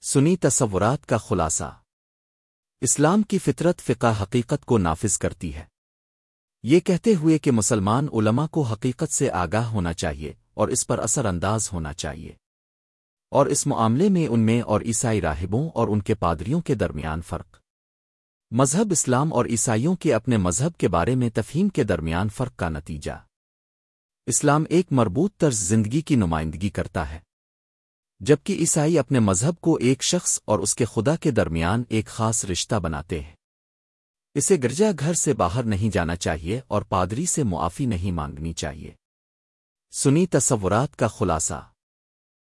सुनी तसव्वुरात का खुलासा। इस्लाम की फितरत फ़िक़्ह हकीकत को नाफिज करती है, ये कहते हुए कि मुसलमान उलमा को हकीकत से आगाह होना चाहिए और इस पर असरअंदाज होना चाहिए, और इस मामले में उनमें और ईसाई राहिबों और उनके पादरियों के दरमियान फ़र्क, मज़हब इस्लाम और ईसाइयों के अपने मज़हब के बारे में तफ़हीम के दरमियान फ़र्क का नतीजा। इस्लाम एक मरबूत तर्ज़ ज़िंदगी की नुमाइंदगी करता है, जबकि ईसाई अपने मज़हब को एक शख्स और उसके खुदा के दरमियान एक ख़ास रिश्ता बनाते हैं। इसे गिरजाघर से बाहर नहीं जाना चाहिए और पादरी से मुआफ़ी नहीं मांगनी चाहिए। सुनी तसव्वुरात का खुलासा।